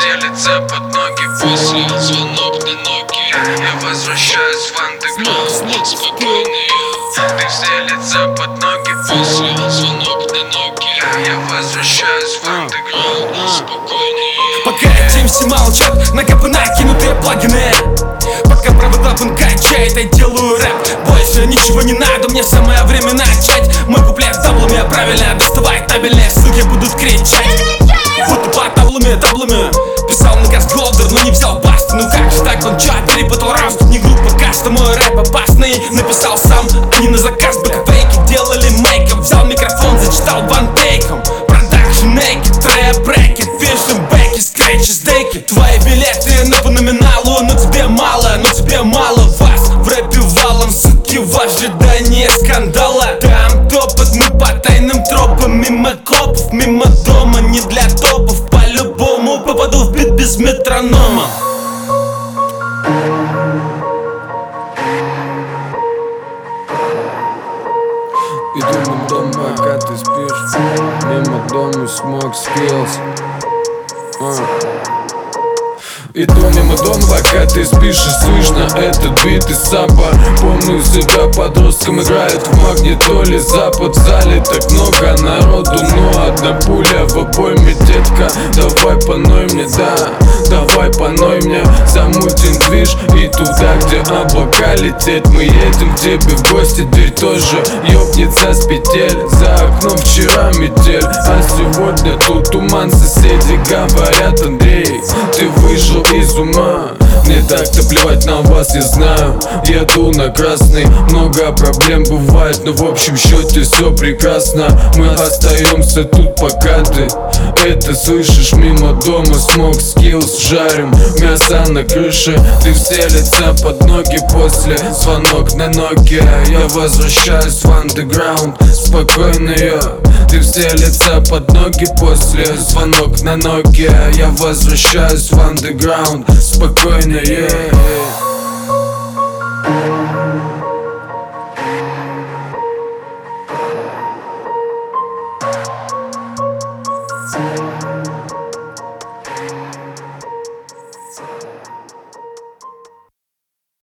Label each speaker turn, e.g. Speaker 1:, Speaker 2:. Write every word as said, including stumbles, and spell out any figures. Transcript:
Speaker 1: стелится под ноги после звонок на Nokia. Я возвращаюсь в андеграунд, спокойный я. Ты стелится под ноги после звонок на Nokia. Я возвращаюсь в андеграунд, спокойный я.
Speaker 2: Пока эти эм си молчат, на КП накинутые плагины. Пока провода пын качает, я делаю рэп. Больше ничего не надо, мне самое время начать. Мой куплет с таблами, правильно доставай табельные, суки будут кричать. Будто по таблами, таблами писал на газ Голдер, но не взял басты. Ну как же так, он чё, перепутал раз? Тут не группа каста, мой рэп опасный. Написал сам, а не на заказ. Бэкфейки делали мейком, взял микрофон, зачитал вантейком. Продакшн naked, трэп, брекет, фишем, бэки, скретчи, стейки. Твои билеты на по номиналу, но тебе мало, но тебе мало вас. В рэпе валом, суки, в ожидании скандала. Там топот, мы по тайным тропам, мимо копов, мимо дома, не для топов. По-любому попаду в бит без метронома.
Speaker 3: Иду мимо дома, пока ты спишь. Мимо дома смог скиллс. Иду мимо дома, пока ты спишь, и слышно этот бит и самбо. Помню себя подростком, играет в магнитоле. Запад в зале, так много народу, но одна пуля в обойме, детка. Давай поной мне, да, давай поной мне. Замутим движ и туда, где облака лететь. Мы едем к тебе в гости, дверь тоже ёбнется с петель. За окном вчера метель, а сегодня тут туман. Соседи говорят: Андрей, ты вышел из ума. Мне так-то плевать на вас, я знаю. Еду на красный, много проблем бывает, но в общем счете все прекрасно. Мы остаемся тут, пока ты это слышишь. Мимо дома смог скиллс, жарим мясо на крыше. Ты вселится под ноги после звонок на Nokia. Я возвращаюсь в андеграунд, спокойно я. Ты вселится под ноги после звонок на Nokia. Я возвращаюсь в андеграунд, спокойно, yeah.